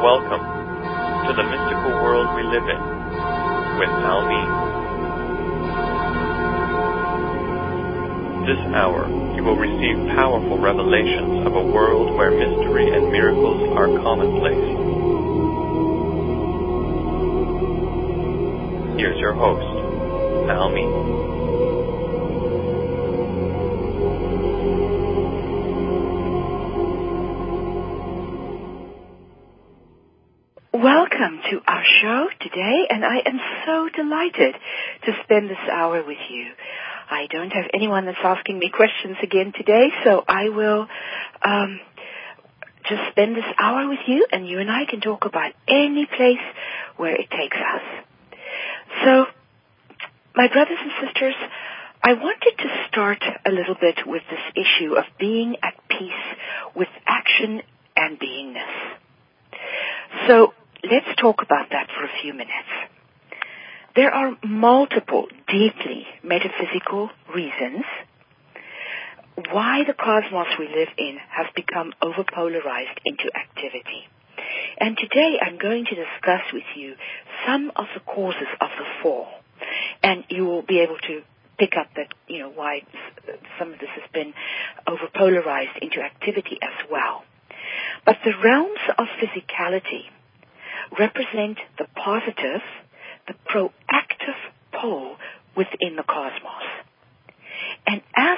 Welcome to the mystical world we live in with Almi. This hour, you will receive powerful revelations of a world where mystery and miracles are commonplace. Here's your host, Almi. Welcome to our show today, and I am so delighted to spend this hour with you. I don't have anyone that's asking me questions again today, so I will just spend this hour with you, and you and I can talk about any place where it takes us. So, my brothers and sisters, I wanted to start a little bit with this issue of being at peace with action and beingness. So, let's talk about that for a few minutes. There are multiple deeply metaphysical reasons why the cosmos we live in has become overpolarized into activity. And today I'm going to discuss with you some of the causes of the fall. And you will be able to pick up that, why some of this has been overpolarized into activity as well. But the realms of physicality represent the positive, the proactive pole within the cosmos. And as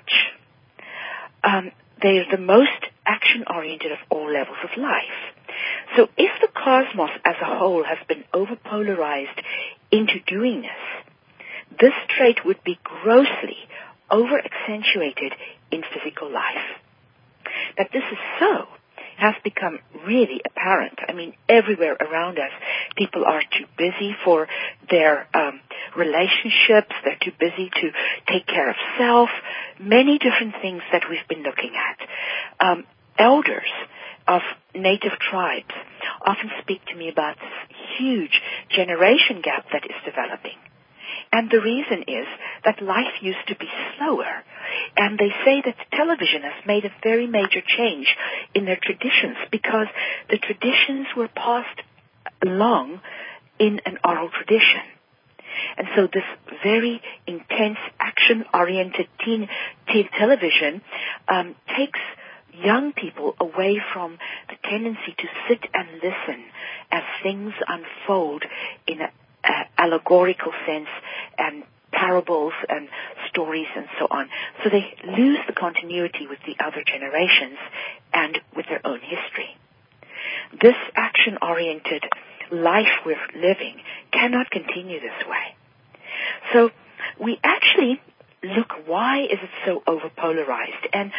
such, they are the most action-oriented of all levels of life. So if the cosmos as a whole has been overpolarized into doingness, this trait would be grossly over-accentuated in physical life. That this is so has become really apparent. I mean, everywhere around us, people are too busy for their relationships. They're too busy to take care of self. Many different things that we've been looking at. Elders of native tribes often speak to me about this huge generation gap that is developing. And the reason is that life used to be slower. And they say that television has made a very major change in their traditions because the traditions were passed along in an oral tradition. And so this very intense, action-oriented teen television takes young people away from the tendency to sit and listen as things unfold in an allegorical sense and parables and stories and so on. So they lose the continuity with the other generations and with their own history. This action-oriented life we're living cannot continue this way. So we actually look, why is it so overpolarized? And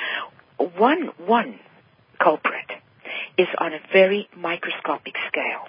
one culprit is on a very microscopic scale.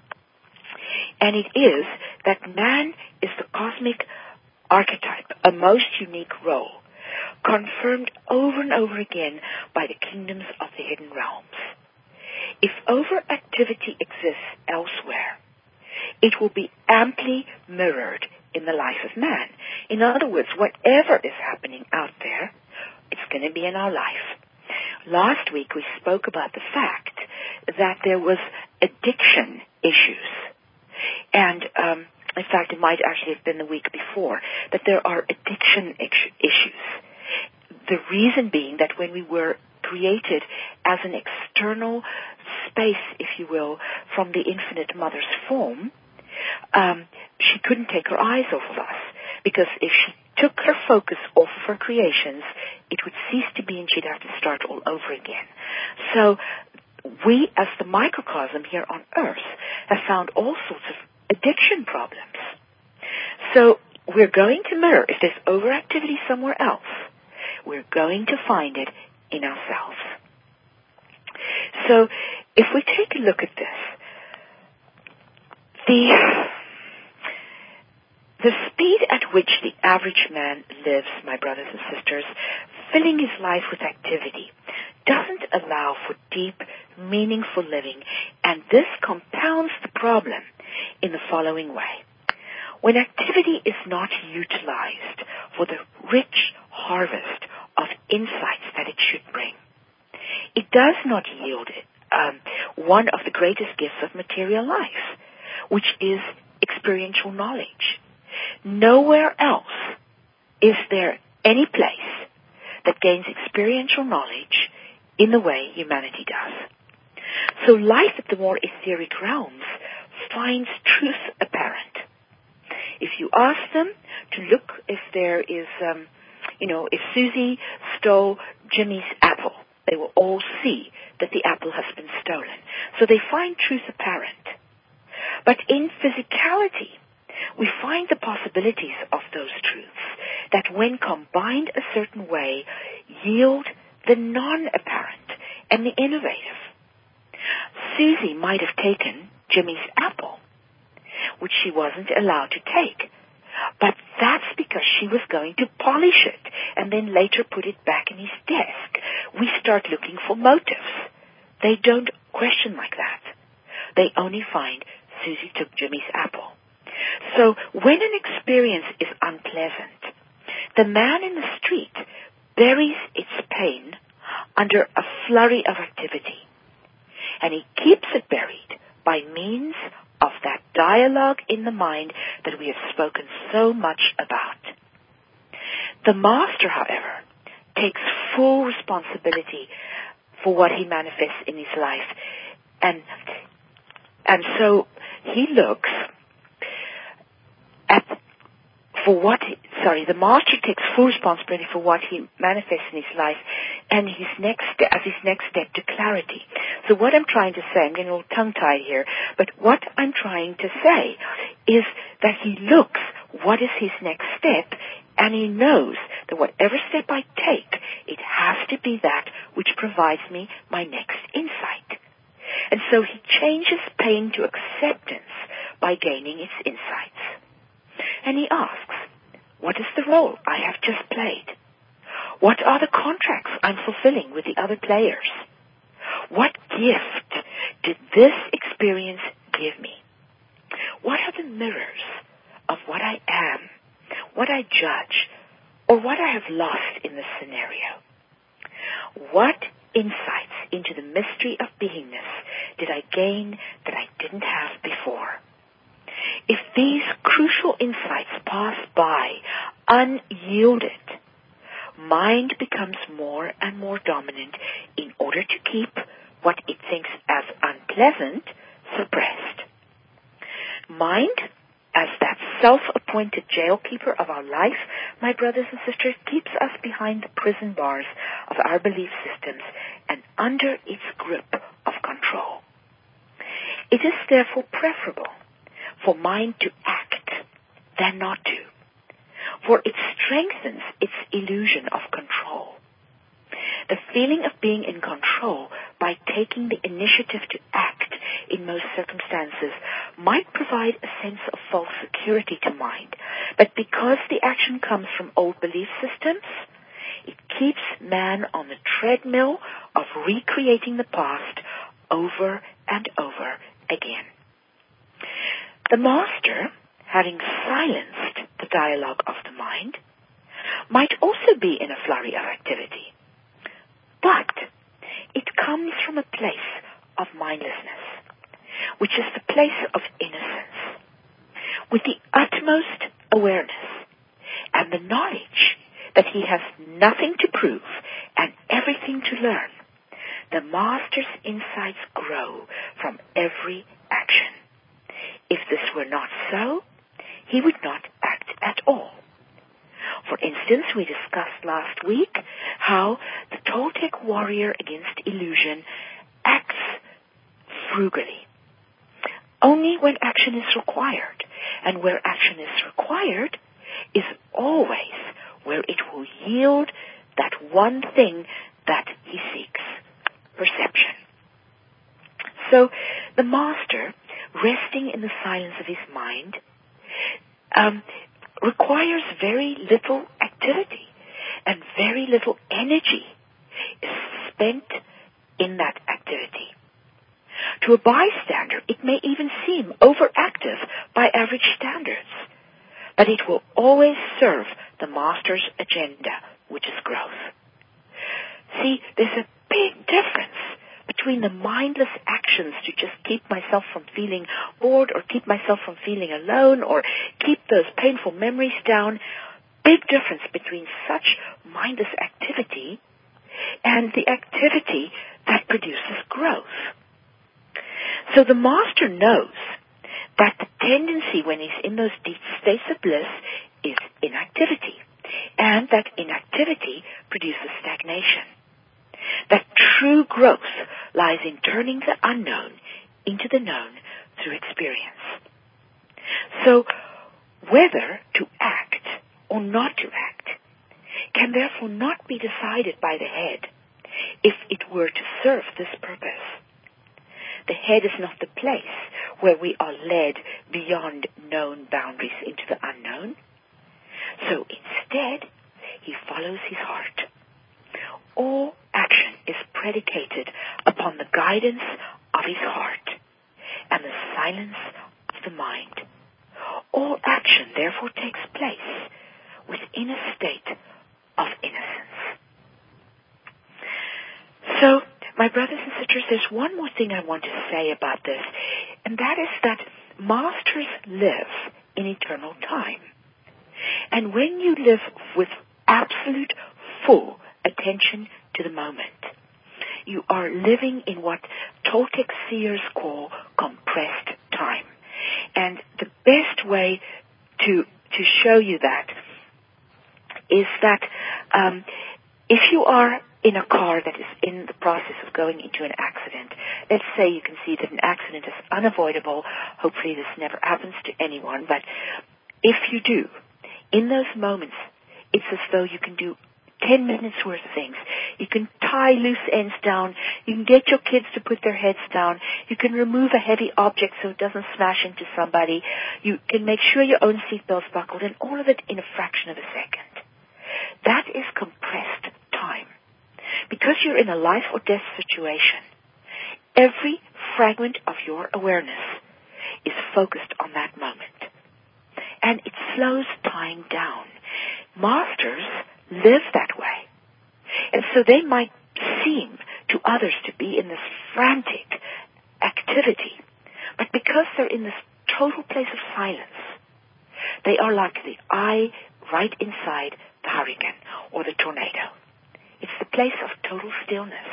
And it is that man is the cosmic archetype, a most unique role, confirmed over and over again by the kingdoms of the hidden realms. If overactivity exists elsewhere, it will be amply mirrored in the life of man. In other words, whatever is happening out there, it's going to be in our life. Last week we spoke about the fact that there was addiction issues. And, in fact, it might actually have been the week before, that there are addiction issues. The reason being that when we were created as an external space, if you will, from the infinite mother's form, she couldn't take her eyes off of us. Because if she took her focus off of her creations, it would cease to be and she'd have to start all over again. So we, as the microcosm here on Earth, have found all sorts of addiction problems. So we're going to mirror, if there's overactivity somewhere else, we're going to find it in ourselves. So if we take a look at this, the speed at which the average man lives, my brothers and sisters, filling his life with activity, doesn't allow for deep, meaningful living, and this compounds the problem in the following way. When activity is not utilized for the rich harvest of insights that it should bring, it does not yield one of the greatest gifts of material life, which is experiential knowledge. Nowhere else is there any place that gains experiential knowledge in the way humanity does. So life at the more etheric realms finds truth apparent. If you ask them to look if there is, if Susie stole Jimmy's apple, they will all see that the apple has been stolen. So they find truth apparent. But in physicality, we find the possibilities of those truths that when combined a certain way yield the non-apparent and the innovative. Susie might have taken Jimmy's apple, which she wasn't allowed to take, but that's because she was going to polish it and then later put it back in his desk. We start looking for motives. They don't question like that. They only find Susie took Jimmy's apple. So when an experience is unpleasant, the man in the street buries its pain under a flurry of activity. And he keeps it buried by means of that dialogue in the mind that we have spoken so much about. The master, however, takes full responsibility for what he manifests in his life. And so he looks at the master takes full responsibility for what he manifests in his life and his next step to clarity. So what I'm trying to say, I'm getting a little tongue-tied here, but what I'm trying to say is that he looks what is his next step, and he knows that whatever step I take, it has to be that which provides me my next insight. And so he changes pain to acceptance by gaining its insights. And he asks, what is the role I have just played? What are the contracts I'm fulfilling with the other players? What gift did this experience give me? What are the mirrors of what I am, what I judge, or what I have lost in this scenario? What insights into the mystery of beingness did I gain that I didn't have before? If these crucial insights pass by unyielded, mind becomes more and more dominant in order to keep what it thinks as unpleasant suppressed. Mind, as that self-appointed jailkeeper of our life, my brothers and sisters, keeps us behind the prison bars of our belief systems and under its grip of control. It is therefore preferable for mind to act than not to, for it strengthens its illusion of control. The feeling of being in control by taking the initiative to act in most circumstances might provide a sense of false security to mind, but because the action comes from old belief systems, it keeps man on the treadmill of recreating the past over and over again. The master, having silenced the dialogue of the mind, might also be in a flurry of activity. But it comes from a place of mindlessness, which is the place of innocence. With the utmost awareness and the knowledge that he has nothing to prove and everything to learn, the master's insights grow from every action. If this were not so, he would not act at all. For instance, we discussed last week how the Toltec warrior against illusion acts frugally, only when action is required, and where action is required is always where it will yield that one thing that he seeks, perception. So the master, resting in the silence of his mind, requires very little activity, and very little energy is spent in that activity. To a bystander, it may even seem overactive by average standards, but it will always serve the master's agenda, which is growth. See, there's a big difference between the mindless action actions to just keep myself from feeling bored or keep myself from feeling alone or keep those painful memories down. Big difference between such mindless activity and the activity that produces growth. So the master knows that the tendency when he's in those deep states of bliss is inactivity, and that inactivity produces stagnation. That true growth lies in turning the unknown into the known through experience. So whether to act or not to act can therefore not be decided by the head if it were to serve this purpose. The head is not the place where we are led beyond known boundaries into the unknown. So instead, he follows his heart. All action is predicated upon the guidance of his heart and the silence of the mind. All action therefore takes place within a state of innocence. So, my brothers and sisters, there's one more thing I want to say about this, and that is that masters live in eternal time. And when you live with absolute full attention to the moment, you are living in what Toltec seers call compressed time. And the best way to show you that is that if you are in a car that is in the process of going into an accident, let's say you can see that an accident is unavoidable. Hopefully this never happens to anyone, but if you do, in those moments, it's as though you can do 10 minutes worth of things. You can tie loose ends down. You can get your kids to put their heads down. You can remove a heavy object so it doesn't smash into somebody. You can make sure your own seatbelt's buckled, and all of it in a fraction of a second. That is compressed time. Because you're in a life or death situation, every fragment of your awareness is focused on that moment. And it slows time down. Masters live that way. And so they might seem to others to be in this frantic activity. But because they're in this total place of silence, they are like the eye right inside the hurricane or the tornado. It's the place of total stillness.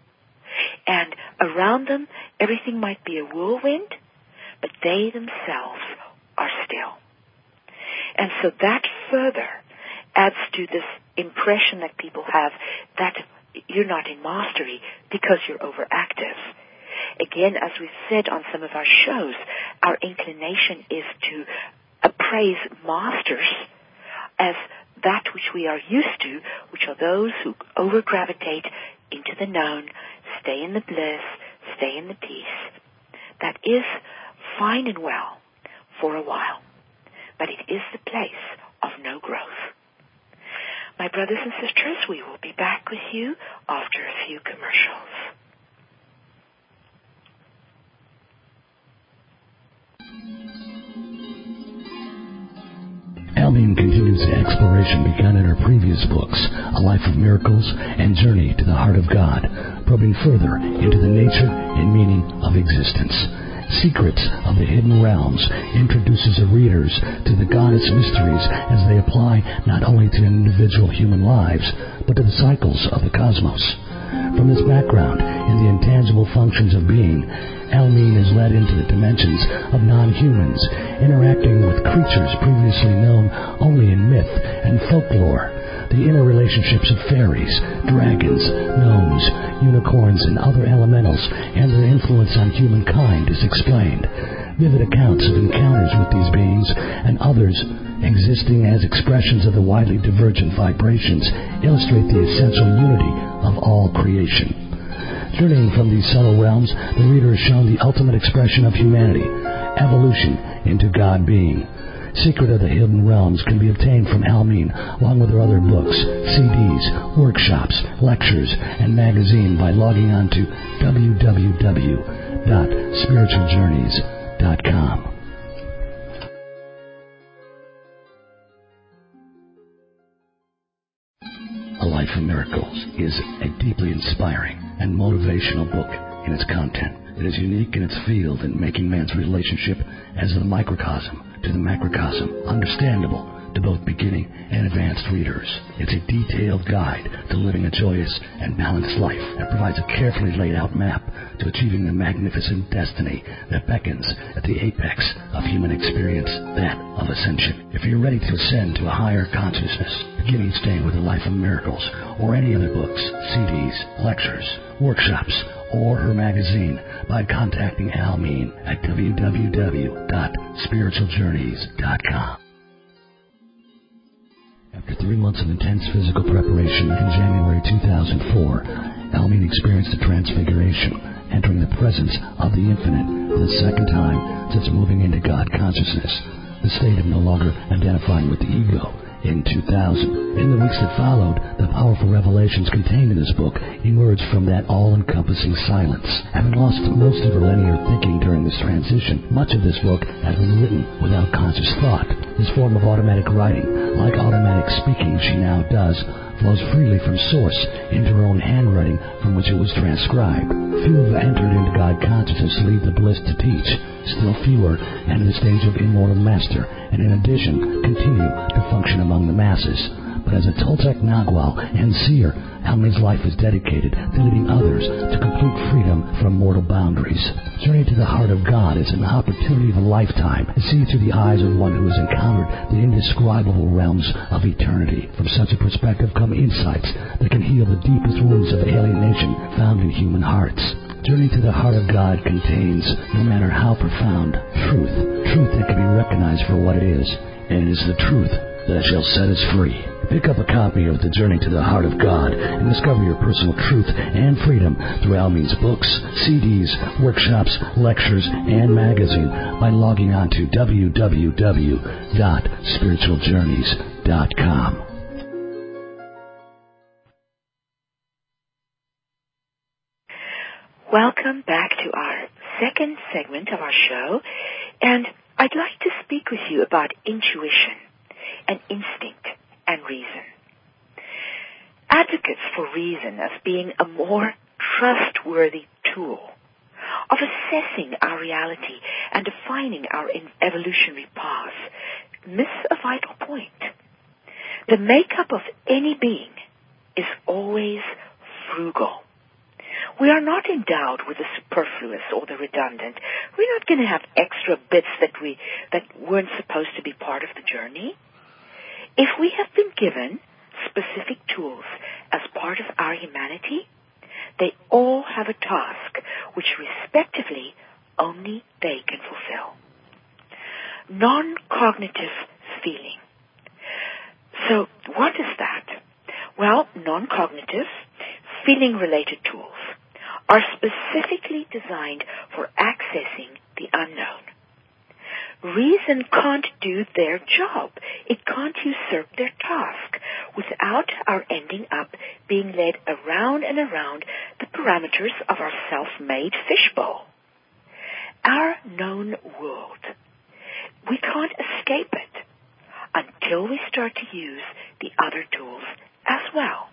And around them, everything might be a whirlwind, but they themselves are still. And so that further adds to this impression that people have that you're not in mastery because you're overactive. Again, as we've said on some of our shows, our inclination is to appraise masters as that which we are used to, which are those who over-gravitate into the known, stay in the bliss, stay in the peace. That is fine and well for a while, but it is the place of no growth. My brothers and sisters, we will be back with you after a few commercials. Almeen continues the exploration begun in her previous books, A Life of Miracles and Journey to the Heart of God, probing further into the nature and meaning of existence. Secrets of the Hidden Realms introduces her readers to the goddess mysteries as they apply not only to individual human lives, but to the cycles of the cosmos. From this background in the intangible functions of being, Almeen is led into the dimensions of non-humans, interacting with creatures previously known only in myth and folklore. The interrelationships of fairies, dragons, gnomes, unicorns, and other elementals, and their influence on humankind is explained. Vivid accounts of encounters with these beings and others existing as expressions of the widely divergent vibrations illustrate the essential unity of all creation. Journeying from these subtle realms, the reader is shown the ultimate expression of humanity, evolution into God being. Secret of the Hidden Realms can be obtained from Almeen, along with her other books, CDs, workshops, lectures, and magazine by logging on to www.spiritualjourneys.com. A Life of Miracles is a deeply inspiring and motivational book in its content. It is unique in its field in making man's relationship as the microcosm to the macrocosm understandable to both beginning and advanced readers. It's a detailed guide to living a joyous and balanced life and provides a carefully laid out map to achieving the magnificent destiny that beckons at the apex of human experience, that of ascension. If you're ready to ascend to a higher consciousness, begin each day with A Life of Miracles or any other books, CDs, lectures, workshops, or her magazine by contacting Almeen at www.spiritualjourneys.com. After 3 months of intense physical preparation in January 2004, Almeen experienced a transfiguration, entering the presence of the Infinite for the second time since moving into God consciousness, the state of no longer identifying with the ego, in 2000. In the weeks that followed, the powerful revelations contained in this book emerged from that all-encompassing silence. Having lost most of her linear thinking during this transition, much of this book has been written without conscious thought. This form of automatic writing, like automatic speaking she now does, flows freely from source into her own handwriting from which it was transcribed. Few have entered into God consciousness to leave the bliss to teach. Still fewer enter the stage of immortal master, and in addition continue to function among the masses. But as a Toltec Nagual and seer, Almeen's life is dedicated to leading others to complete freedom from mortal boundaries. Journey to the Heart of God is an opportunity of a lifetime to see through the eyes of one who has encountered the indescribable realms of eternity. From such a perspective come insights that can heal the deepest wounds of alienation found in human hearts. Journey to the Heart of God contains, no matter how profound, truth that can be recognized for what it is, and it is the truth that shall set us free. Pick up a copy of The Journey to the Heart of God and discover your personal truth and freedom through Almeen's books, CDs, workshops, lectures, and magazine by logging on to www.spiritualjourneys.com. Welcome back to our second segment of our show, and I'd like to speak with you about intuition and instinct and reason. Advocates for reason as being a more trustworthy tool of assessing our reality and defining our evolutionary path miss a vital point. The makeup of any being is always frugal. We are not endowed with the superfluous or the redundant. We're not going to have extra bits that weren't supposed to be part of the journey. If we have been given specific tools as part of our humanity, they all have a task which respectively only they can fulfill. Non-cognitive feeling. So what is that? Well, non-cognitive feeling-related tools are specifically designed for accessing the unknown. Reason can't do their job. It can't usurp their task without our ending up being led around and around the parameters of our self-made fishbowl. Our known world. We can't escape it until we start to use the other tools as well.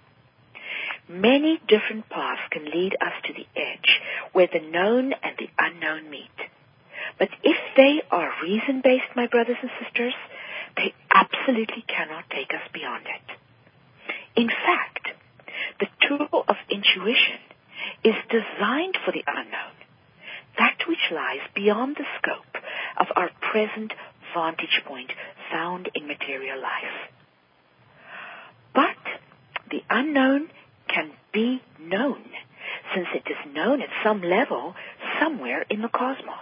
Many different paths can lead us to the edge where the known and the unknown meet. But if they are reason-based, my brothers and sisters, they absolutely cannot take us beyond it. In fact, the tool of intuition is designed for the unknown, that which lies beyond the scope of our present vantage point found in material life. But the unknown can be known, since it is known at some level somewhere in the cosmos.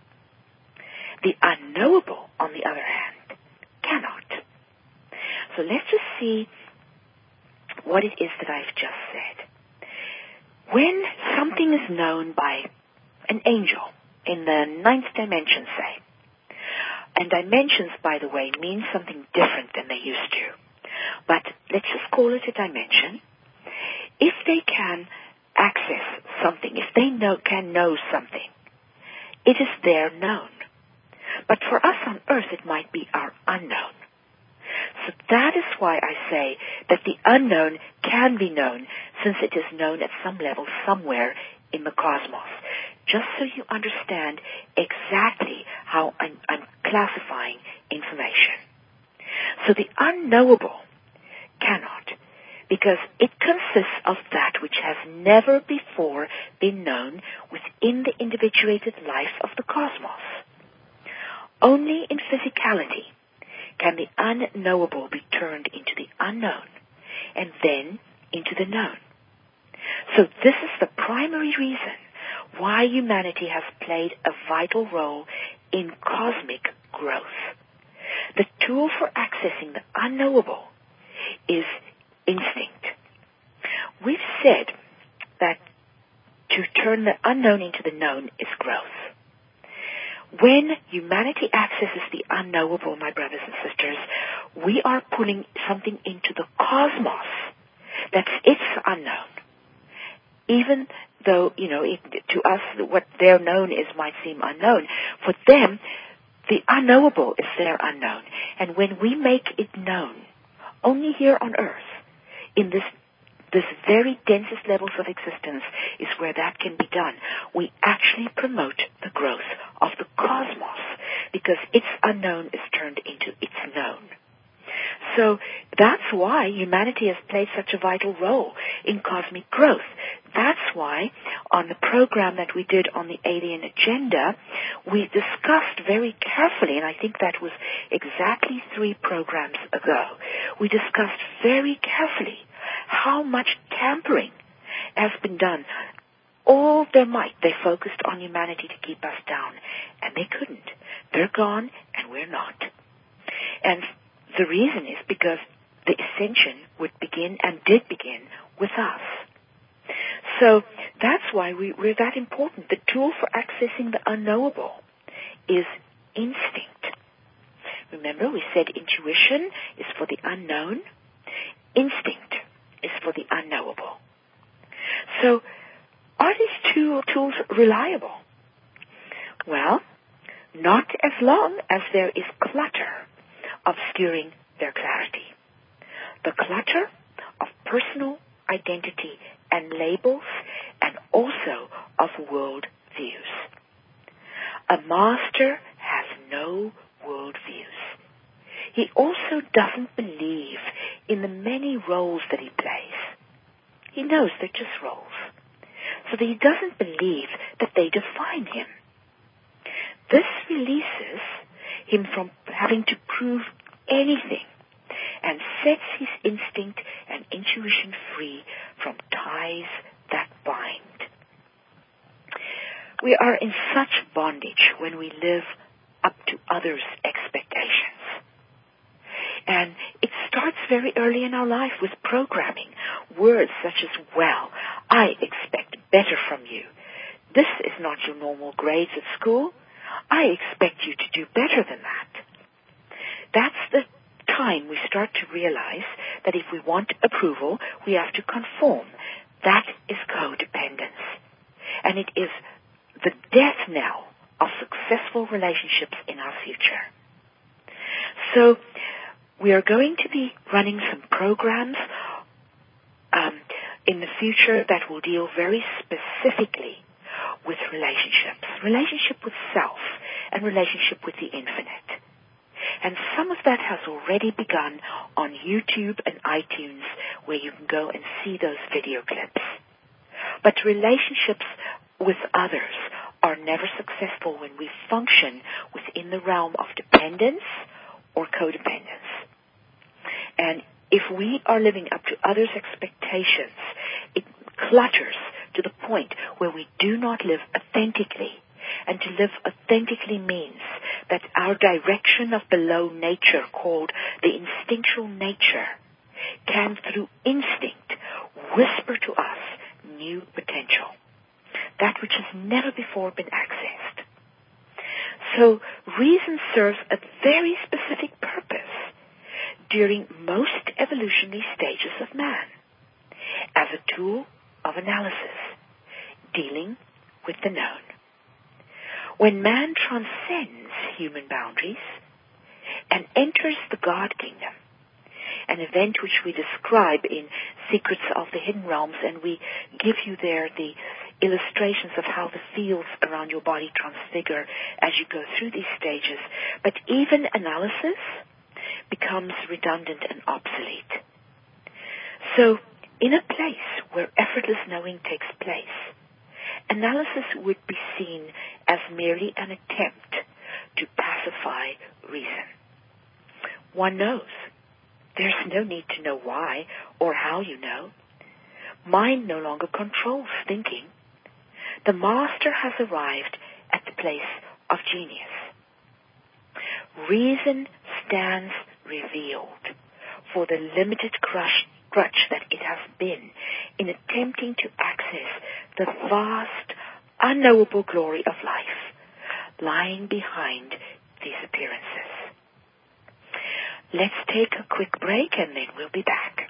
The unknowable, on the other hand, cannot. So let's just see what it is that I've just said. When something is known by an angel in the 9th dimension, say, and dimensions, by the way, mean something different than they used to, but let's just call it a dimension. If they can access something, if they can know something, it is their known. But for us on earth, it might be our unknown. So that is why I say that the unknown can be known, since it is known at some level somewhere in the cosmos. just so you understand exactly how I'm classifying information. So the unknowable cannot, because it consists of that which has never before been known within the individuated life of the cosmos. Only in physicality can the unknowable be turned into the unknown and then into the known. So this is the primary reason why humanity has played a vital role in cosmic growth. The tool for accessing the unknowable is instinct. We've said that to turn the unknown into the known is growth. When humanity accesses the unknowable, my brothers and sisters, we are pulling something into the cosmos that's its unknown. Even though, to us, what their known is might seem unknown, for them, the unknowable is their unknown. And when we make it known, only here on earth, in this very densest levels of existence is where that can be done. We actually promote the growth of the cosmos because its unknown is turned into its known. So that's why humanity has played such a vital role in cosmic growth. That's why on the program that we did on the alien agenda, we discussed very carefully, and I think that was exactly 3 programs ago, we discussed very carefully how much tampering has been done. All their might, they focused on humanity to keep us down, and they couldn't. They're gone, and we're not. And the reason is because the ascension would begin and did begin with us. So that's why we're that important. The tool for accessing the unknowable is instinct. Remember, we said intuition is for the unknown. Instinct is for the unknowable. So are these 2 tools reliable? Well, not as long as there is clutter obscuring their clarity. The clutter of personal identity and labels, and also of world views. A master has no world views. He also doesn't believe in the many roles that he plays. He knows they're just roles. So that he doesn't believe that they define him. This releases him from having to prove anything and sets his instinct and intuition free from ties that bind. We are in such bondage when we live up to others' expectations. And it starts very early in our life with programming. Words such as, well, I expect better from you. This is not your normal grades at school. I expect you to do better than that. That's the time we start to realize that if we want approval, we have to conform. That is codependence. And it is the death knell of successful relationships in our future. So we are going to be running some programs in the future that will deal very specifically with relationships. Relationship with self and relationship with the infinite. And some of that has already begun on YouTube and iTunes, where you can go and see those video clips. But relationships with others are never successful when we function within the realm of dependence or codependence. And if we are living up to others' expectations, it clutters to the point where we do not live authentically. And to live authentically means that our direction of below nature, called the instinctual nature, can through instinct whisper to us new potential, that which has never before been accessed. So reason serves a very specific purpose during most evolutionary stages of man, as a tool of analysis, dealing with the known. When man transcends human boundaries and enters the God Kingdom, an event which we describe in Secrets of the Hidden Realms, and we give you there the illustrations of how the fields around your body transfigure as you go through these stages. But even analysis becomes redundant and obsolete. So, in a place where effortless knowing takes place, analysis would be seen as merely an attempt to pacify reason. One knows. There's no need to know why or how you know. Mind no longer controls thinking. The master has arrived at the place of genius. Reason stands revealed for the limited crutch that it has been in attempting to access the vast, unknowable glory of life lying behind these appearances. Let's take a quick break and then we'll be back.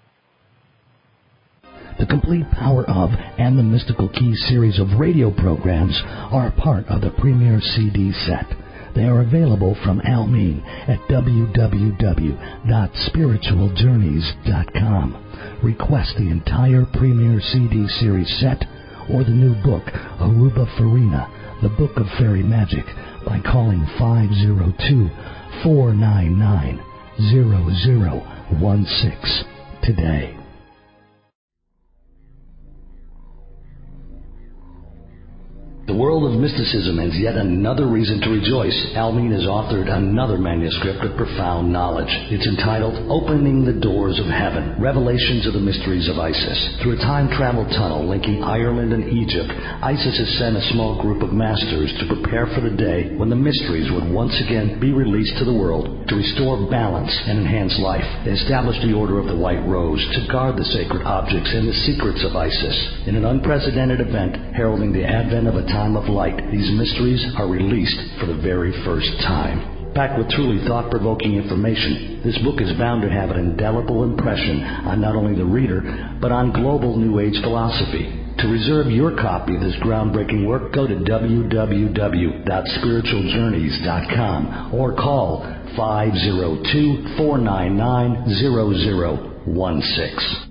The Complete Power of and the Mystical Keys series of radio programs are a part of the Premier CD set. They are available from Al Mean at www.spiritualjourneys.com. Request the entire Premier CD series set or the new book, Aruba Farina, The Book of Fairy Magic, by calling 502-499-0016 today. The world of mysticism has yet another reason to rejoice. Al Mean has authored another manuscript of profound knowledge. It's entitled Opening the Doors of Heaven, Revelations of the Mysteries of Isis. Through a time-travel tunnel linking Ireland and Egypt, Isis has sent a small group of masters to prepare for the day when the mysteries would once again be released to the world to restore balance and enhance life. They established the Order of the White Rose to guard the sacred objects and the secrets of Isis. In an unprecedented event heralding the advent of a time of light, these mysteries are released for the very first time. Packed with truly thought-provoking information, this book is bound to have an indelible impression on not only the reader, but on global New Age philosophy. To reserve your copy of this groundbreaking work, go to www.spiritualjourneys.com or call 502-499-0016.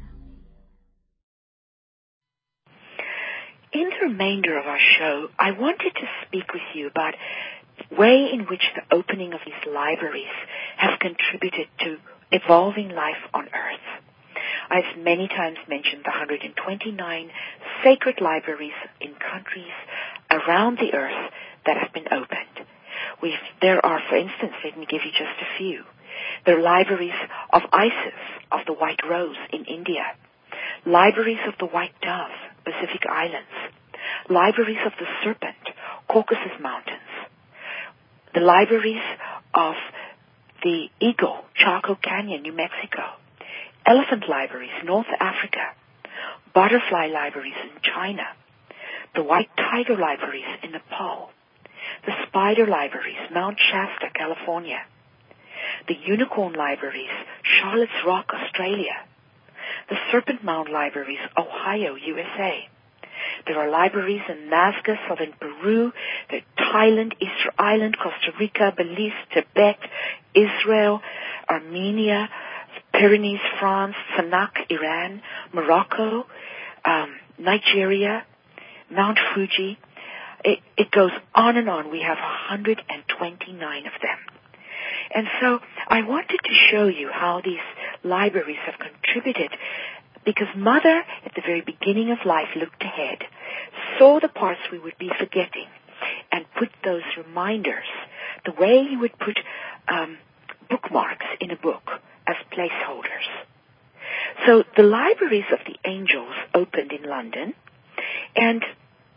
In the remainder of our show, I wanted to speak with you about the way in which the opening of these libraries has contributed to evolving life on Earth. I've many times mentioned the 129 sacred libraries in countries around the Earth that have been opened. There are, for instance, let me give you just a few. There are libraries of Isis, of the White Rose in India, libraries of the White Dove, Pacific Islands, libraries of the Serpent, Caucasus Mountains, the libraries of the Eagle, Chaco Canyon, New Mexico, elephant libraries, North Africa, butterfly libraries in China, the white tiger libraries in Nepal, the spider libraries, Mount Shasta, California, the unicorn libraries, Charlotte's Rock, Australia, the Serpent Mound libraries, Ohio, USA. There are libraries in Nazca, southern Peru, Thailand, Easter Island, Costa Rica, Belize, Tibet, Israel, Armenia, Pyrenees, France, Sanak, Iran, Morocco, Nigeria, Mount Fuji. It goes on and on. We have 129 of them. And so I wanted to show you how these libraries have contributed, because Mother, at the very beginning of life, looked ahead, saw the parts we would be forgetting, and put those reminders, the way you would put bookmarks in a book as placeholders. So the libraries of the angels opened in London, and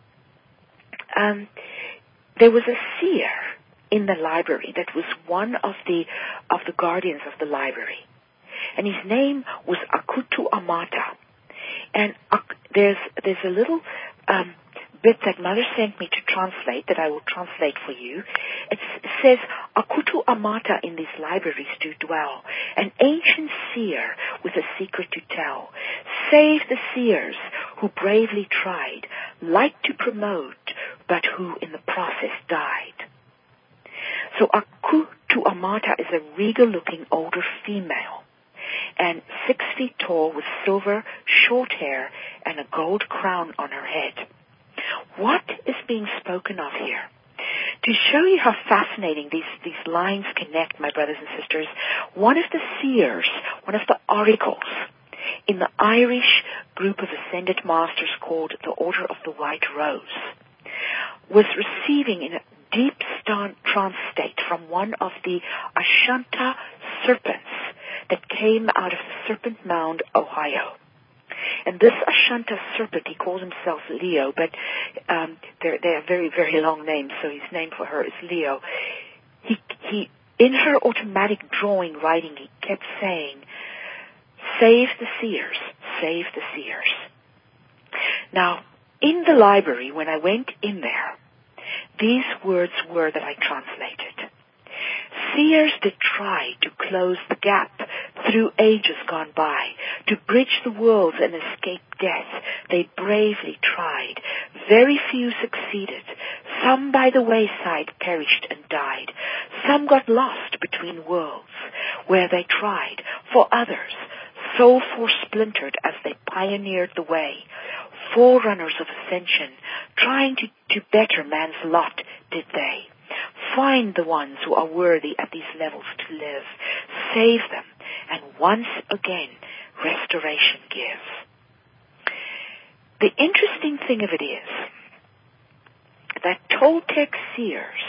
there was a seer in the library that was one of the guardians of the library, and his name was Akutu Amata. And there's a little bit that Mother sent me to translate, that I will translate for you. It says, Akutu Amata in these libraries do dwell, an ancient seer with a secret to tell. Save the seers who bravely tried, like to promote, but who in the process died. So Akutu Amata is a regal-looking older female, and 6 feet tall with silver, short hair, and a gold crown on her head. What is being spoken of here? To show you how fascinating these lines connect, my brothers and sisters, one of the seers, one of the oracles in the Irish group of ascended masters called the Order of the White Rose, was receiving in a deep trance state from one of the Ashanta serpents that came out of Serpent Mound, Ohio. And this Ashanta serpent, he calls himself Leo, but they are very, very long names, so his name for her is Leo. He in her automatic writing, he kept saying, "Save the seers, save the seers." Now, in the library, when I went in there, these words were that I translated. Seers did try to close the gap through ages gone by, to bridge the worlds and escape death. They bravely tried. Very few succeeded. Some by the wayside perished and died. Some got lost between worlds where they tried. For others, soul force splintered as they pioneered the way. Forerunners of ascension, trying to better man's lot, did they. Find the ones who are worthy at these levels to live. Save them, and once again, restoration give. The interesting thing of it is that Toltec seers,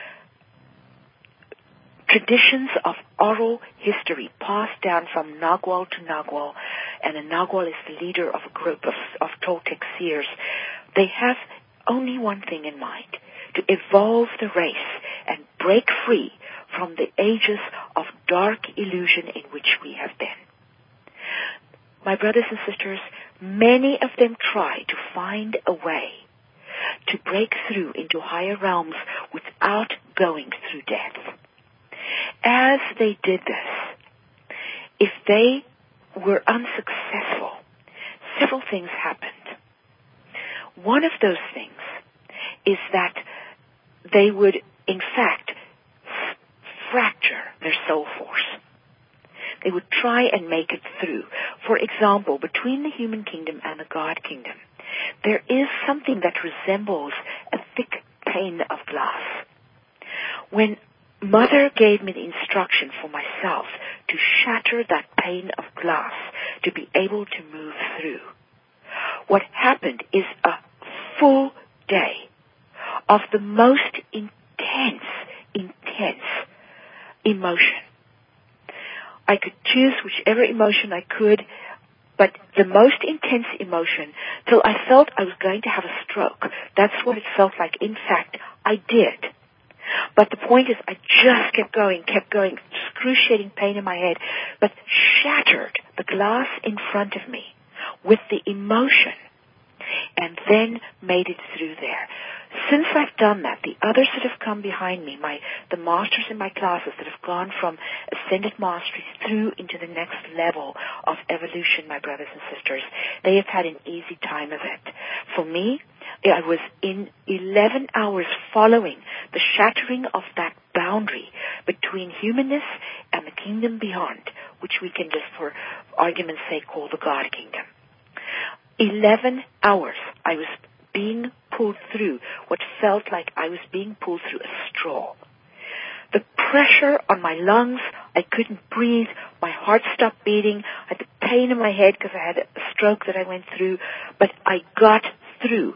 traditions of oral history passed down from Nagual to Nagual, and a Nagual is the leader of a group of Toltec seers, they have only one thing in mind: to evolve the race and break free from the ages of dark illusion in which we have been. My brothers and sisters, many of them try to find a way to break through into higher realms without going through death. As they did this, if they were unsuccessful, several things happened. One of those things is that they would, in fact, fracture their soul force. They would try and make it through. For example, between the human kingdom and the God kingdom, there is something that resembles a thick pane of glass. When Mother gave me the instruction for myself to shatter that pane of glass to be able to move through, what happened is a full day of the most intense emotion. I could choose whichever emotion I could, but the most intense emotion, till I felt I was going to have a stroke. That's what it felt like. In fact, I did. But the point is, I just kept going, excruciating pain in my head, but shattered the glass in front of me with the emotion, and then made it through there. Since I've done that, the others that have come behind me, the masters in my classes that have gone from ascended mastery through into the next level of evolution, my brothers and sisters, they have had an easy time of it. For me, I was in 11 hours following the shattering of that boundary between humanness and the kingdom beyond, which we can just, for argument's sake, call the God kingdom. 11 hours I was being pulled through what felt like I was being pulled through a straw. The pressure on my lungs, I couldn't breathe, my heart stopped beating, I had the pain in my head because I had a stroke that I went through, but I got through.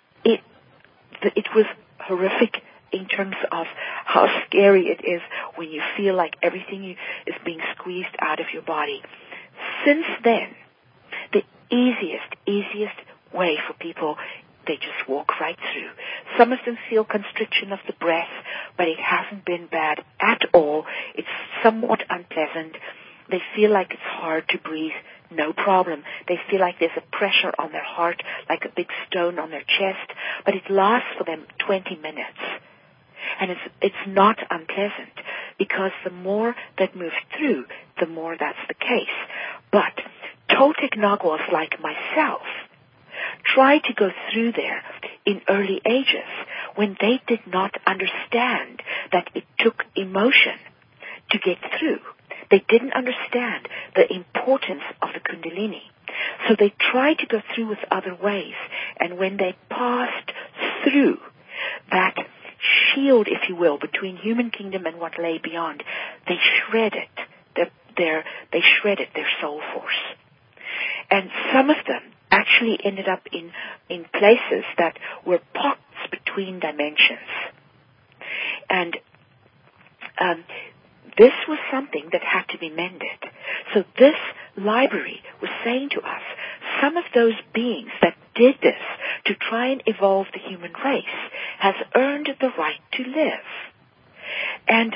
It was horrific in terms of how scary it is when you feel like everything is being squeezed out of your body. Since then, the easiest way for people, they just walk right through. Some of them feel constriction of the breath, but it hasn't been bad at all. It's somewhat unpleasant. They feel like it's hard to breathe. No problem. They feel like there's a pressure on their heart, like a big stone on their chest, but it lasts for them 20 minutes. And it's not unpleasant, because the more that move through, the more that's the case. But Toltec Naguals like myself tried to go through there in early ages when they did not understand that it took emotion to get through. They didn't understand the importance of the Kundalini. So they tried to go through with other ways. And when they passed through that shield, if you will, between human kingdom and what lay beyond, they shredded their soul force. And some of them actually ended up in places that were pockets between dimensions. And this was something that had to be mended. So this library was saying to us, some of those beings that did this to try and evolve the human race has earned the right to live. And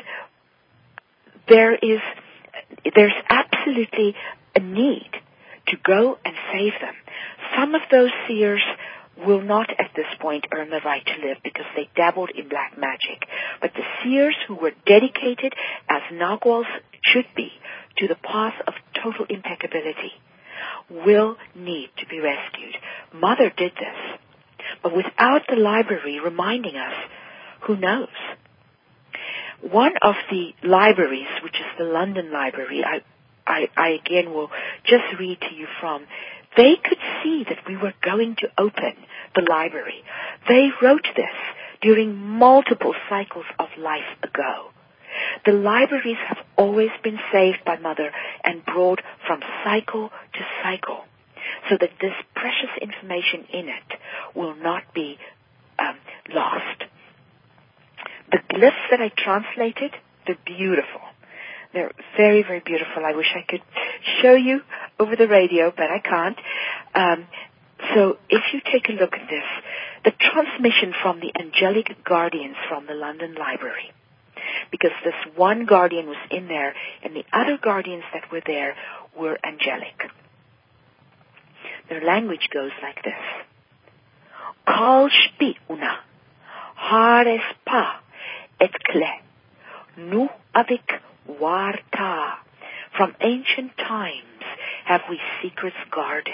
there's absolutely a need to go and save them. Some of those seers will not at this point earn the right to live because they dabbled in black magic. But the seers who were dedicated, as Naguals should be, to the path of total impeccability will need to be rescued. Mother did this. But without the library reminding us, who knows? One of the libraries, which is the London Library, I again will just read to you from, they could see that we were going to open the library. They wrote this during multiple cycles of life ago. The libraries have always been saved by Mother and brought from cycle to cycle so that this precious information in it will not be lost. The glyphs that I translated, they're beautiful. They're very, very beautiful. I wish I could show you over the radio, but I can't. So if you take a look at this, the transmission from the angelic guardians from the London Library, because this one guardian was in there, and the other guardians that were there were angelic. Their language goes like this. Kal shpi una, hares pa et kle, nu avik warta. From ancient times have we secrets guarded.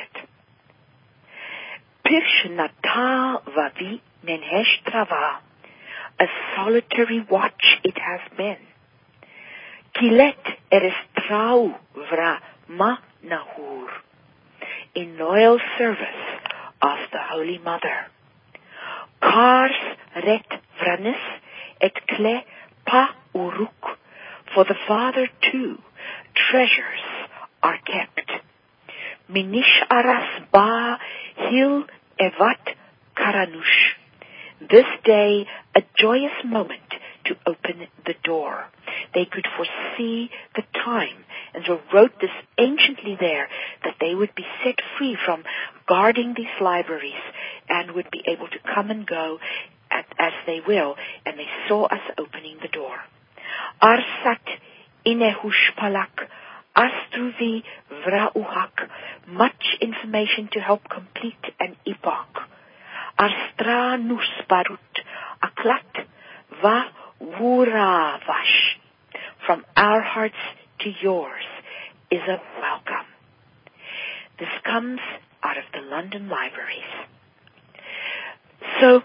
Pirshnata vavi menhesh trava. A solitary watch it has been. Kilet erestrau vra ma nahur. In loyal service of the Holy Mother. Kars ret vranis et kle pa uruk. For the Father too, treasures are kept. Minish aras ba hil evat karanush. This day, a joyous moment to open the door. They could foresee the time, and so wrote this anciently there, that they would be set free from guarding these libraries and would be able to come and go as they will, and they saw us opening the door. Arsat inehush palak, astruvi vrauhak, much information to help complete an epoch. Arstra nusparut, aklat va wuravash. From our hearts to yours is a welcome. This comes out of the London libraries. So,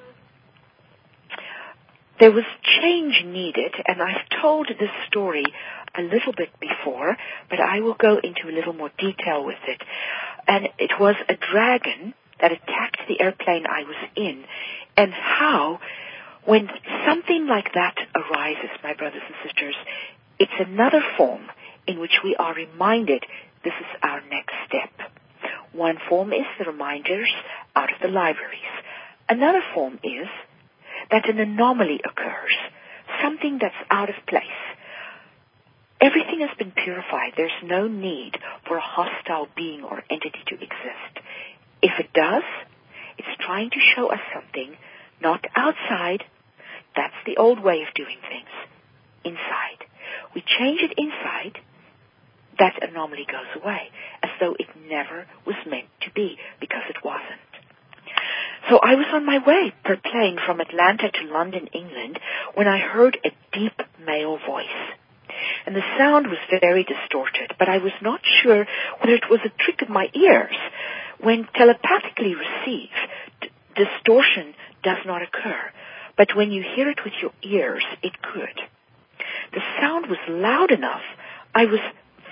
there was change needed, and I've told this story a little bit before, but I will go into a little more detail with it. And it was a dragon that attacked the airplane I was in, and how, when something like that arises, my brothers and sisters, it's another form in which we are reminded this is our next step. One form is the reminders out of the libraries. Another form is that an anomaly occurs, something that's out of place. Everything has been purified. There's no need for a hostile being or entity to exist. If it does, it's trying to show us something, not outside. That's the old way of doing things. Inside. We change it inside, that anomaly goes away, as though it never was meant to be, because it wasn't. So I was on my way per plane from Atlanta to London, England, when I heard a deep male voice. And the sound was very distorted, but I was not sure whether it was a trick of my ears. When telepathically received, distortion does not occur, but when you hear it with your ears, it could. The sound was loud enough. I was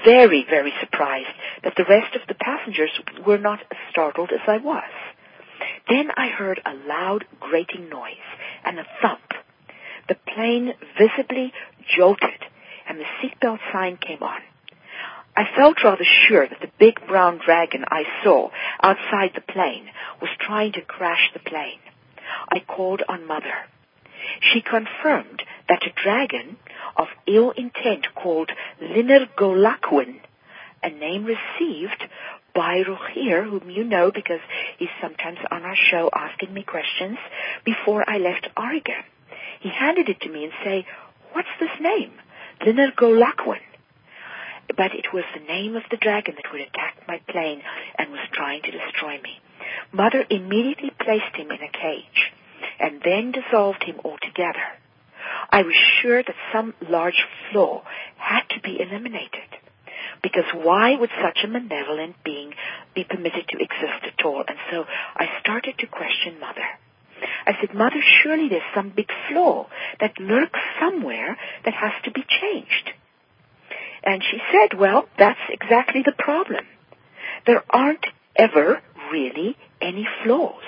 very, very surprised that the rest of the passengers were not as startled as I was. Then I heard a loud grating noise and a thump. The plane visibly jolted, and the seatbelt sign came on. I felt rather sure that the big brown dragon I saw outside the plane was trying to crash the plane. I called on Mother. She confirmed that a dragon of ill intent called Linnergolakwen, a name received by Rogier, whom you know because he's sometimes on our show asking me questions, before I left Oregon. He handed it to me and said, "What's this name? Linnergolakwen." But it was the name of the dragon that would attack my plane and was trying to destroy me. Mother immediately placed him in a cage and then dissolved him altogether. I was sure that some large flaw had to be eliminated, because why would such a malevolent being be permitted to exist at all? And so I started to question Mother. I said, "Mother, surely there's some big flaw that lurks somewhere that has to be changed." And she said, "Well, that's exactly the problem. There aren't ever really any flaws."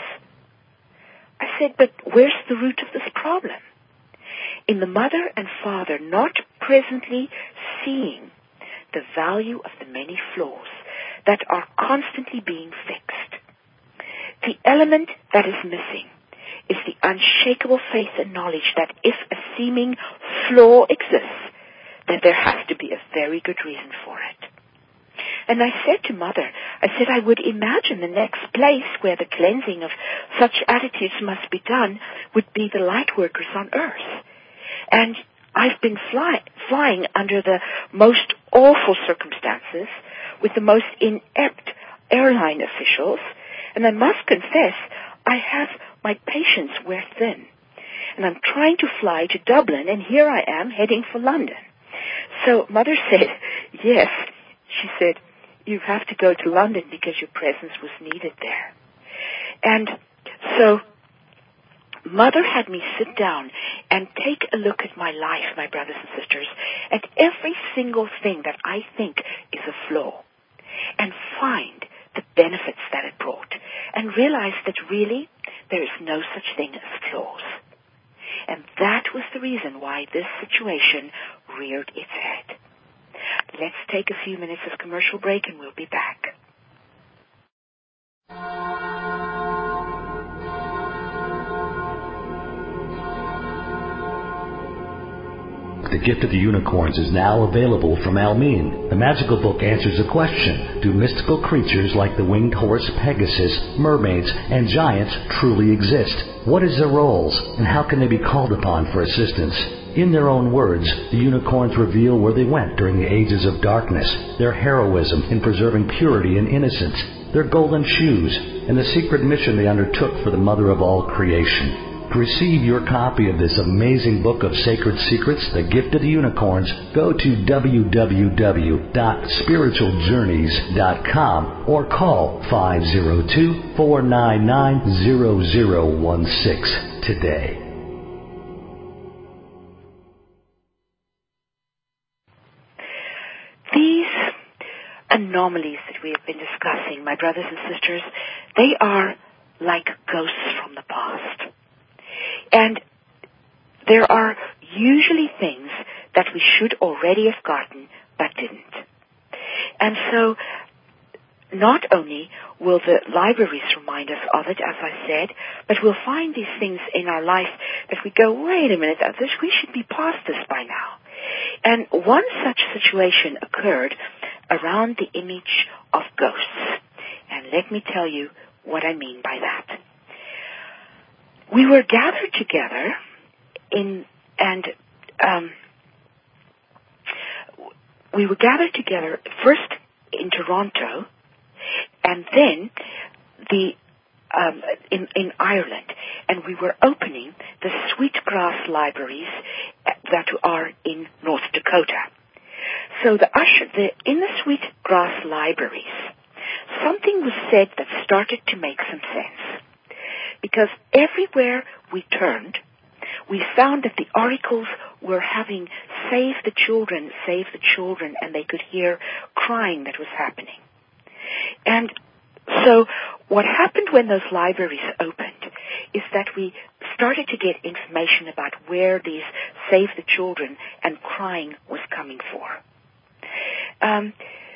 I said, "But where's the root of this problem?" In the mother and father not presently seeing the value of the many flaws that are constantly being fixed. The element that is missing is the unshakable faith and knowledge that if a seeming flaw exists, then there has to be a very good reason for it. And I said to Mother, I would imagine the next place where the cleansing of such attitudes must be done would be the light workers on earth. And I've been flying under the most awful circumstances with the most inept airline officials, and I must confess I have my patience wear thin. And I'm trying to fly to Dublin, and here I am heading for London. So Mother said, "Yes," she said, "you have to go to London because your presence was needed there." And so Mother had me sit down and take a look at my life, my brothers and sisters, at every single thing that I think is a flaw, and find the benefits that it brought, and realize that really there is no such thing as flaws. And that was the reason why this situation reared its head. Let's take a few minutes of commercial break and we'll be back. The Gift of the Unicorns is now available from Almeen. The magical book answers the question, do mystical creatures like the winged horse Pegasus, mermaids, and giants truly exist? What is their roles, and how can they be called upon for assistance? In their own words, the unicorns reveal where they went during the ages of darkness, their heroism in preserving purity and innocence, their golden shoes, and the secret mission they undertook for the mother of all creation. To receive your copy of this amazing book of sacred secrets, The Gift of the Unicorns, go to www.spiritualjourneys.com or call 502-499-0016 today. These anomalies that we have been discussing, my brothers and sisters, they are like ghosts from the past. And there are usually things that we should already have gotten but didn't. And so not only will the libraries remind us of it, as I said, but we'll find these things in our life that we go, wait a minute, we should be past this by now. And one such situation occurred around the image of ghosts. And let me tell you what I mean by that. We were gathered together first in Toronto, and then in Ireland, and we were opening the Sweetgrass libraries that are in North Dakota. So in the Sweetgrass libraries, something was said that started to make some sense. Because everywhere we turned, we found that the oracles were having save the children, and they could hear crying that was happening. And so what happened when those libraries opened is that we started to get information about where these Save the Children and crying was coming for.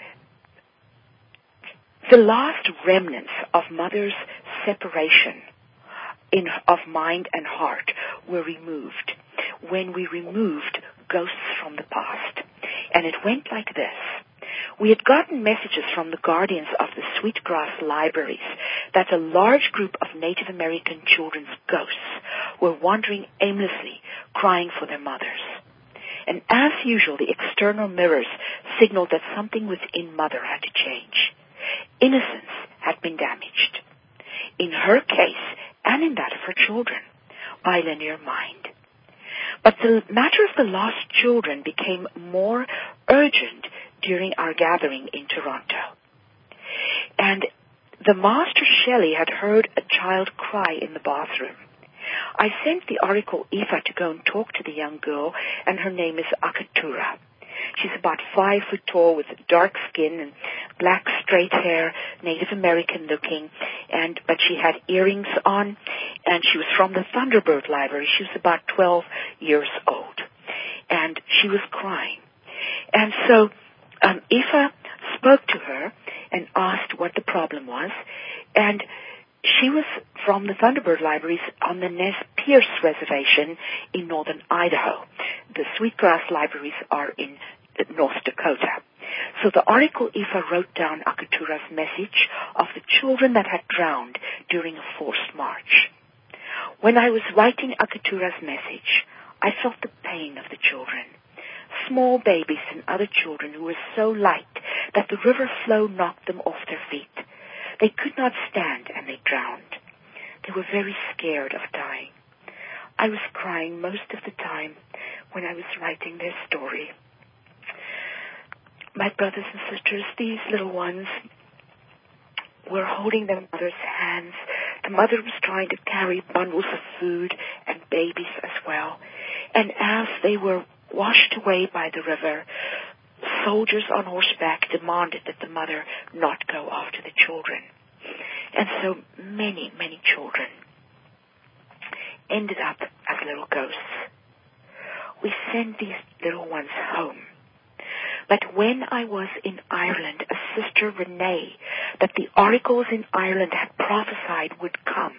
The last remnants of Mother's separation of mind and heart were removed when we removed ghosts from the past. And it went like this. We had gotten messages from the guardians of the Sweetgrass libraries that a large group of Native American children's ghosts were wandering aimlessly, crying for their mothers. And as usual, the external mirrors signaled that something within Mother had to change. Innocence had been damaged, in her case and in that of her children, by linear mind. But the matter of the lost children became more urgent during our gathering in Toronto. And the Master Shelley had heard a child cry in the bathroom. I sent the Oracle Ifa to go and talk to the young girl, and her name is Akatura. She's about 5 foot tall with dark skin and black straight hair, Native American looking, but she had earrings on, and she was from the Thunderbird Library. She was about 12 years old, and she was crying. And so Ifa spoke to her and asked what the problem was, and she was from the Thunderbird Libraries on the Nez Perce Reservation in northern Idaho. The Sweetgrass Libraries are in North Dakota. So the Oracle Ifa wrote down Akatura's message of the children that had drowned during a forced march. When I was writing Akatura's message, I felt the pain of the children. Small babies and other children who were so light that the river flow knocked them off their feet. They could not stand and they drowned. They were very scared of dying. I was crying most of the time when I was writing their story. My brothers and sisters, these little ones were holding their mother's hands. The mother was trying to carry bundles of food and babies as well. And as they were washed away by the river, soldiers on horseback demanded that the mother not go after the children. And so many, many children ended up as little ghosts. We sent these little ones home. But when I was in Ireland, a sister Renee, that the oracles in Ireland had prophesied would come,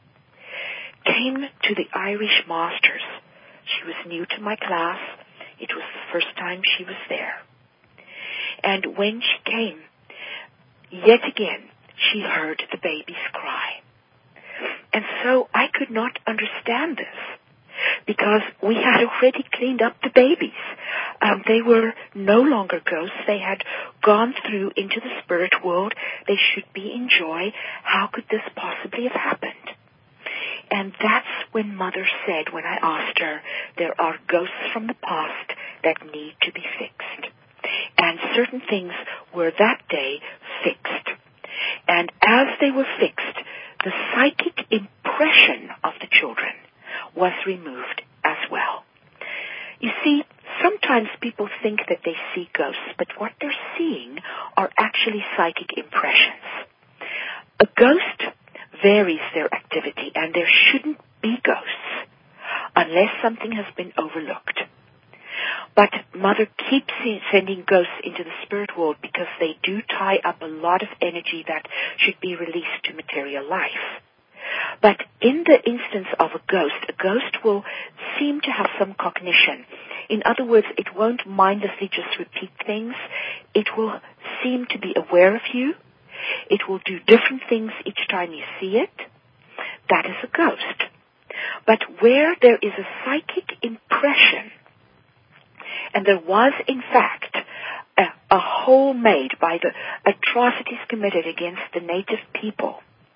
came to the Irish masters. She was new to my class. It was the first time she was there. And when she came, yet again, she heard the babies cry. And so I could not understand this, because we had already cleaned up the babies. They were no longer ghosts. They had gone through into the spirit world. They should be in joy. How could this possibly have happened? And that's when Mother said, when I asked her, there are ghosts from the past that need to be fixed. And certain things were that day fixed. And as they were fixed, the psychic impression of the children was removed as well. You see, sometimes people think that they see ghosts, but what they're seeing are actually psychic impressions. A ghost varies their activity, and there shouldn't be ghosts unless something has been overlooked. But Mother keeps sending ghosts into the spirit world because they do tie up a lot of energy that should be released to material life. But in the instance of a ghost will seem to have some cognition. In other words, it won't mindlessly just repeat things. It will seem to be aware of you. It will do different things each time you see it. That is a ghost. But where there is a psychic impression, and there was, in fact, a hole made by the atrocities committed against the native people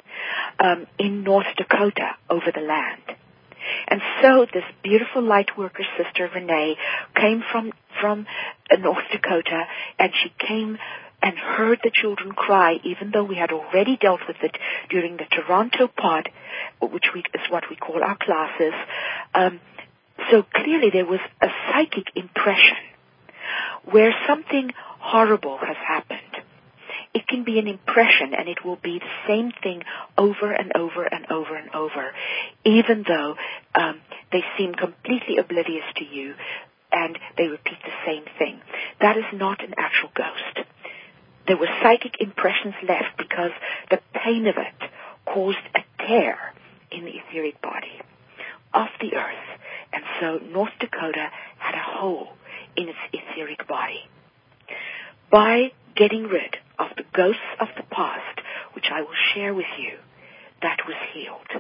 in North Dakota over the land. And so this beautiful light worker sister, Renee, came from North Dakota, and she came and heard the children cry, even though we had already dealt with it during the Toronto pod, which is what we call our classes. So clearly there was a psychic impression where something horrible has happened. It can be an impression, and it will be the same thing over and over and over and over, even though they seem completely oblivious to you, and they repeat the same thing. That is not an actual ghost. There were psychic impressions left because the pain of it caused a tear in the etheric body of the earth, and so North Dakota had a hole in its etheric body. By getting rid of the ghosts of the past, which I will share with you, that was healed.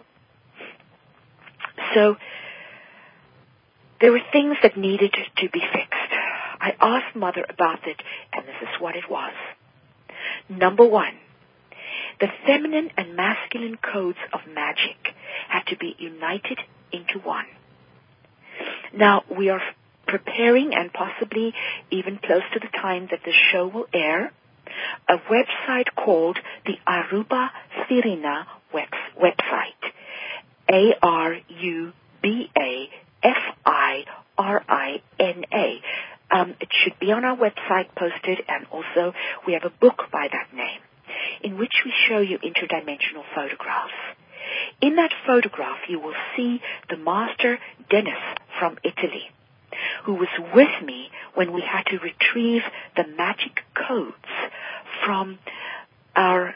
So there were things that needed to be fixed. I asked Mother about it, and this is what it was. Number one, the feminine and masculine codes of magic had to be united into one. Now, we are preparing, and possibly even close to the time that the show will air, a website called the Aruba Firina website. ARUBAFIRINA. It should be on our website posted, and also we have a book by that name in which we show you interdimensional photographs. In that photograph, you will see the master Dennis from Italy, who was with me when we had to retrieve the magic codes from our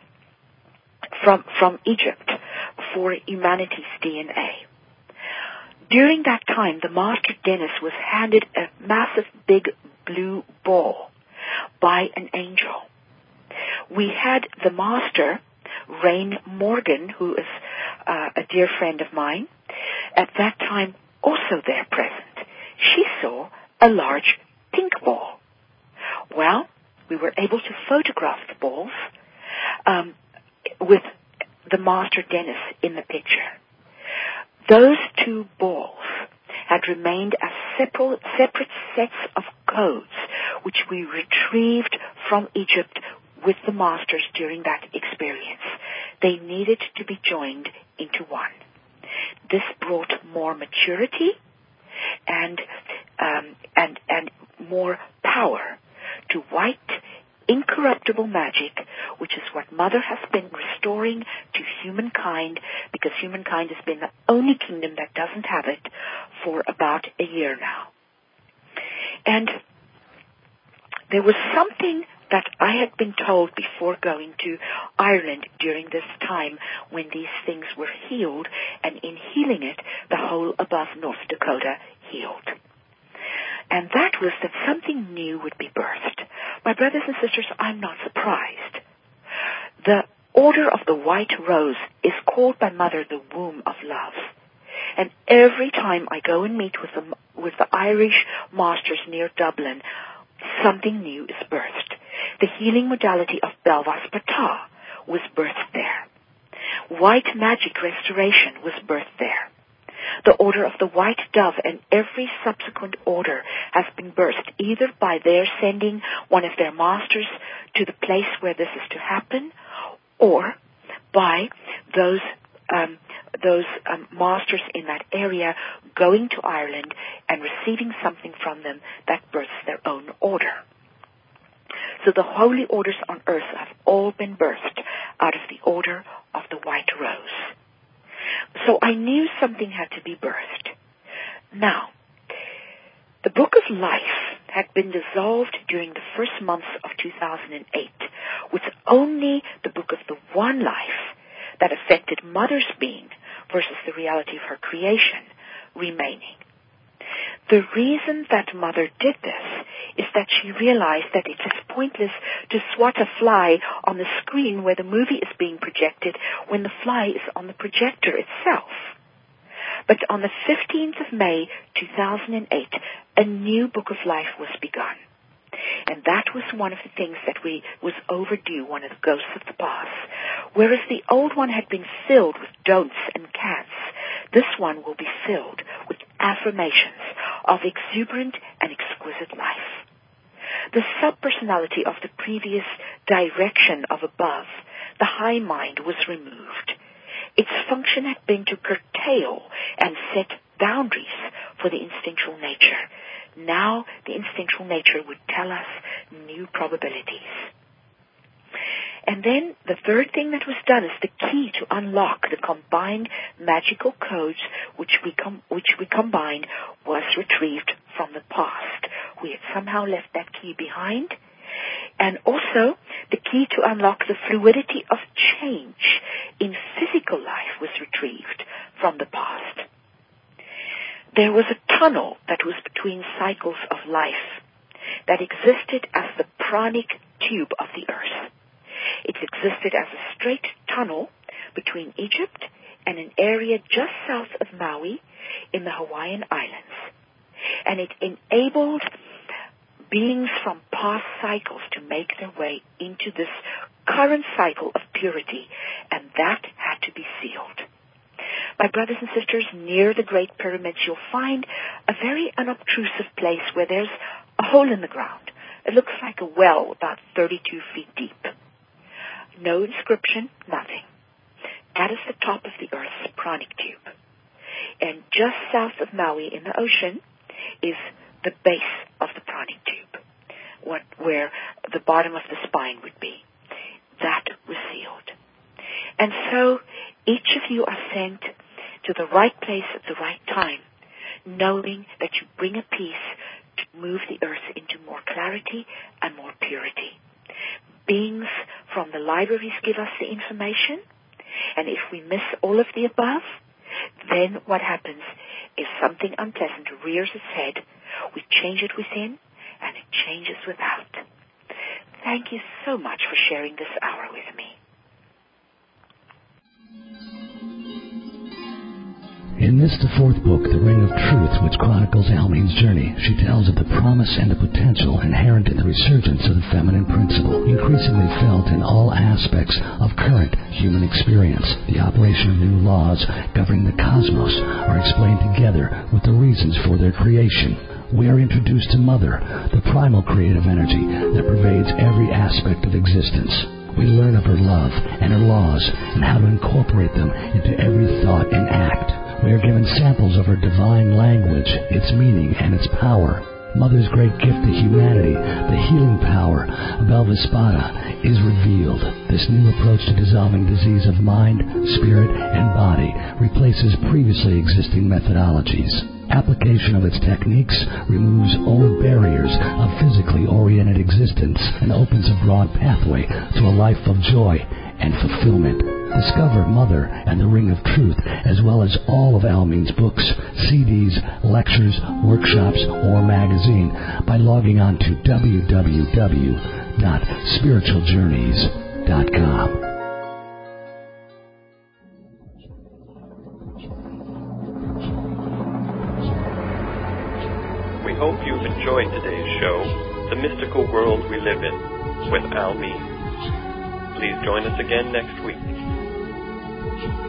from Egypt for humanity's DNA. During that time, the Master Dennis was handed a massive big blue ball by an angel. We had the Master, Rain Morgan, who is a dear friend of mine, at that time also there present. She saw a large pink ball. Well, we were able to photograph the balls with the Master Dennis in the picture. Those two balls had remained as separate sets of codes, which we retrieved from Egypt with the masters during that experience. They needed to be joined into one. This brought more maturity and more power to white, incorruptible magic, which is what Mother has been restoring to humankind, because humankind has been the only kingdom that doesn't have it for about a year now. And there was something that I had been told before going to Ireland during this time when these things were healed, and in healing it, the whole above North Dakota healed. And that was that something new would be birthed. My brothers and sisters, I'm not surprised. The Order of the White Rose is called by Mother the Womb of Love. And every time I go and meet with the Irish masters near Dublin, something new is birthed. The healing modality of Belvas Patah was birthed there. White magic restoration was birthed there. The Order of the White Dove and every subsequent order has been birthed either by their sending one of their masters to the place where this is to happen, or by those masters in that area going to Ireland and receiving something from them that births their own order. So the holy orders on earth have all been birthed out of the Order of the White Rose. So I knew something had to be birthed. Now, the Book of Life had been dissolved during the first months of 2008, with only the Book of the One Life that affected Mother's being versus the reality of her creation remaining. The reason that Mother did this is that she realized that it is pointless to swat a fly on the screen where the movie is being projected when the fly is on the projector itself. But on the 15th of May, 2008, a new Book of Life was begun. And that was one of the things that was overdue, one of the ghosts of the past. Whereas the old one had been filled with don'ts and can'ts, this one will be filled with affirmations of exuberant and exquisite life. The subpersonality of the previous direction of above, the high mind, was removed. Its function had been to curtail and set boundaries for the instinctual nature. Now the instinctual nature would tell us new probabilities. And then the third thing that was done is the key to unlock the combined magical codes which we combined was retrieved from the past. We had somehow left that key behind. And also the key to unlock the fluidity of change in physical life was retrieved from the past. There was a tunnel that was between cycles of life that existed as the pranic tube of the earth. It existed as a straight tunnel between Egypt and an area just south of Maui in the Hawaiian Islands. And it enabled beings from past cycles to make their way into this current cycle of purity, and that had to be sealed. My brothers and sisters, near the Great Pyramids, you'll find a very unobtrusive place where there's a hole in the ground. It looks like a well about 32 feet deep. No inscription, nothing. That is the top of the Earth's pranic tube. And just south of Maui in the ocean is the base of the pranic tube, where the bottom of the spine would be. That was sealed. And so each of you are sent to the right place at the right time, knowing that you bring a piece to move the earth into more clarity and more purity. Beings from the libraries give us the information, and if we miss all of the above, then what happens is something unpleasant rears its head. We change it within, and it changes without. Thank you so much for sharing this hour with me. In this, the fourth book, The Ring of Truth, which chronicles Almeen's journey, she tells of the promise and the potential inherent in the resurgence of the feminine principle, increasingly felt in all aspects of current human experience. The operation of new laws governing the cosmos are explained together with the reasons for their creation. We are introduced to Mother, the primal creative energy that pervades every aspect of existence. We learn of her love and her laws and how to incorporate them into every thought and act. We are given samples of her divine language, its meaning, and its power. Mother's great gift to humanity, the healing power of Elvaspada, is revealed. This new approach to dissolving disease of mind, spirit, and body replaces previously existing methodologies. Application of its techniques removes old barriers of physically oriented existence and opens a broad pathway to a life of joy and fulfillment. Discover Mother and the Ring of Truth, as well as all of Almeen's books, CDs, lectures, workshops, or magazine by logging on to www.spiritualjourneys.com. We hope you've enjoyed today's show, The Mystical World We Live In, with Almeen. Please join us again next week.